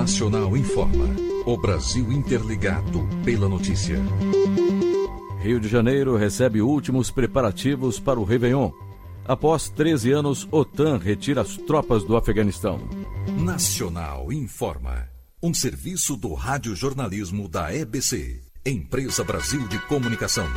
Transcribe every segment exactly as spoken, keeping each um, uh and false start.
Nacional informa. O Brasil interligado pela notícia. Rio de Janeiro recebe últimos preparativos para o Réveillon. Após treze anos, OTAN retira as tropas do Afeganistão. Nacional informa. Um serviço do radiojornalismo da E B C, Empresa Brasil de Comunicação.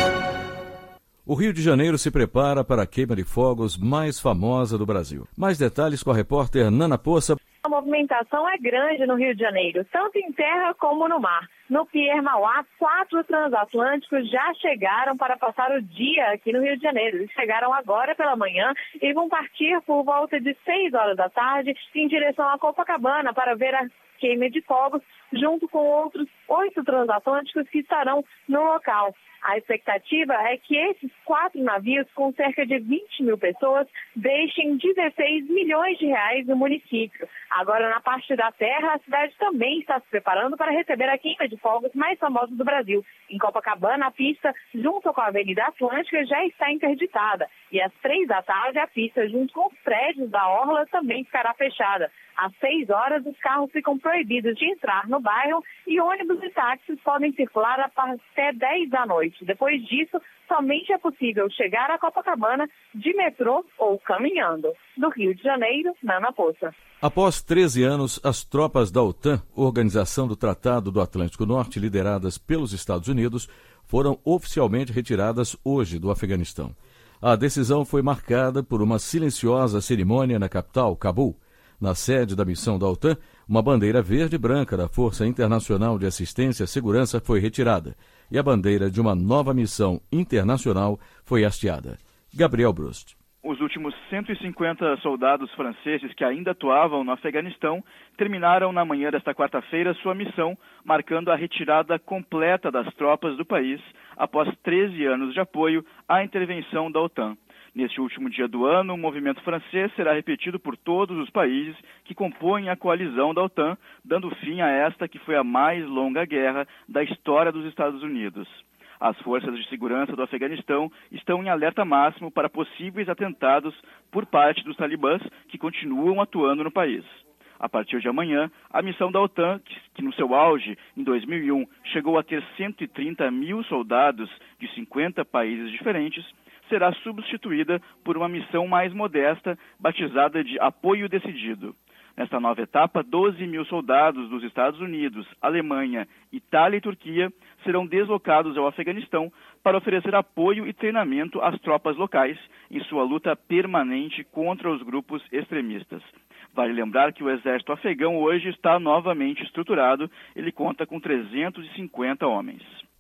O Rio de Janeiro se prepara para a queima de fogos mais famosa do Brasil. Mais detalhes com a repórter Nana Poça. A movimentação é grande no Rio de Janeiro, tanto em terra como no mar. No Pier Mauá, quatro transatlânticos já chegaram para passar o dia aqui no Rio de Janeiro. Eles chegaram agora pela manhã e vão partir por volta de seis horas da tarde em direção a Copacabana para ver a queima de fogos, junto com outros oito transatlânticos que estarão no local. A expectativa é que esses quatro navios, com cerca de vinte mil pessoas, deixem dezesseis milhões de reais no município. Agora, na parte da terra, a cidade também está se preparando para receber a queima de fogos mais famosa do Brasil. Em Copacabana, a pista, junto com a Avenida Atlântica, já está interditada. E às três da tarde, a pista, junto com os prédios da orla, também ficará fechada. Às seis horas, os carros ficam proibidos de entrar no bairro e ônibus e táxis podem circular até dez da noite. Depois disso, somente é possível chegar a Copacabana de metrô ou caminhando. Do Rio de Janeiro, Nana Poça. Após treze anos, as tropas da OTAN, Organização do Tratado do Atlântico Norte, lideradas pelos Estados Unidos, foram oficialmente retiradas hoje do Afeganistão. A decisão foi marcada por uma silenciosa cerimônia na capital, Cabul. Na sede da missão da OTAN, uma bandeira verde e branca da Força Internacional de Assistência e Segurança foi retirada e a bandeira de uma nova missão internacional foi hasteada. Gabriel Brust. Os últimos cento e cinquenta soldados franceses que ainda atuavam no Afeganistão terminaram na manhã desta quarta-feira sua missão, marcando a retirada completa das tropas do país após treze anos de apoio à intervenção da OTAN. Neste último dia do ano, o movimento francês será repetido por todos os países que compõem a coalizão da OTAN, dando fim a esta que foi a mais longa guerra da história dos Estados Unidos. As forças de segurança do Afeganistão estão em alerta máximo para possíveis atentados por parte dos talibãs que continuam atuando no país. A partir de amanhã, a missão da OTAN, que no seu auge, em dois mil e um, chegou a ter cento e trinta mil soldados de cinquenta países diferentes, será substituída por uma missão mais modesta, batizada de Apoio Decidido. Nesta nova etapa, doze mil soldados dos Estados Unidos, Alemanha, Itália e Turquia serão deslocados ao Afeganistão para oferecer apoio e treinamento às tropas locais em sua luta permanente contra os grupos extremistas. Vale lembrar que o exército afegão hoje está novamente estruturado. Ele conta com trezentos e cinquenta homens.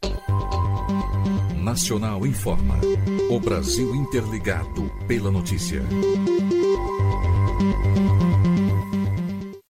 Nacional informa. O Brasil interligado pela notícia.